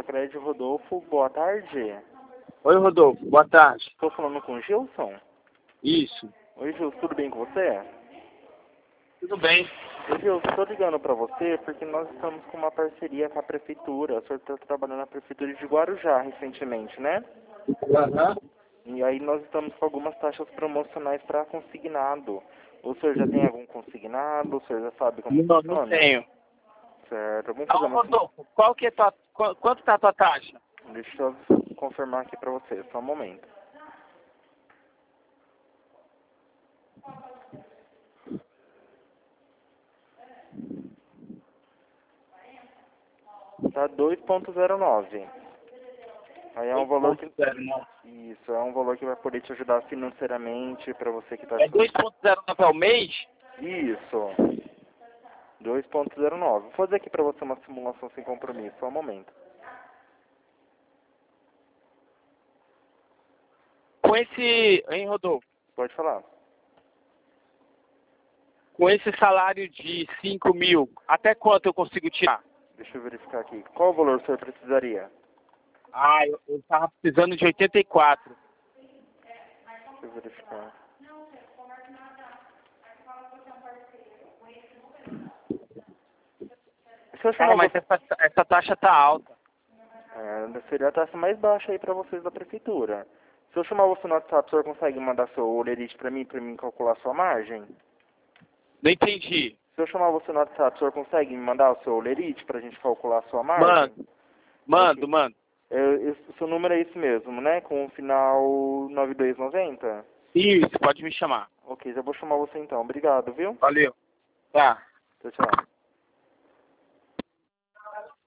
Sacred Rodolfo, boa tarde. Oi, Rodolfo, boa tarde. Estou falando com o Gilson? Isso. Oi, Gilson, tudo bem com você? Tudo bem. Oi, Gilson, estou ligando para você porque nós estamos com uma parceria com a Prefeitura. O senhor está trabalhando na Prefeitura de Guarujá recentemente, né? Aham. E aí nós estamos com algumas taxas promocionais para consignado. O senhor já tem algum consignado? O senhor já sabe como Não, funciona? não tenho. Certo, vamos Então, fazer uma... Rodolfo, quanto tá a tua taxa? Deixa eu confirmar aqui para você, só um momento. Tá 2,09. Aí é um valor que... 2,09. Isso, é um valor que vai poder te ajudar financeiramente para você que está... É 2,09 ao mês? Isso. 2,09. Vou fazer aqui para você uma simulação sem compromisso, só um momento. Com esse, hein, Rodolfo? Pode falar. Com esse salário de 5 mil, até quanto eu consigo tirar? Deixa eu verificar aqui. Qual o valor o senhor precisaria? Ah, eu tava precisando de 84. Deixa eu verificar. Se eu Cara, chamar mas você... essa taxa tá alta. seria a taxa mais baixa aí para vocês da prefeitura. Se eu chamar você no WhatsApp, o senhor consegue mandar seu olerite para mim calcular sua margem? Não entendi. Se eu chamar você no WhatsApp, o senhor consegue me mandar o seu olerite pra gente calcular a sua margem? Mando. O seu número é esse mesmo, né? Com o final 9290? Isso, pode me chamar. Ok, já vou chamar você então. Obrigado, viu? Valeu. Tá. Tchau, tchau.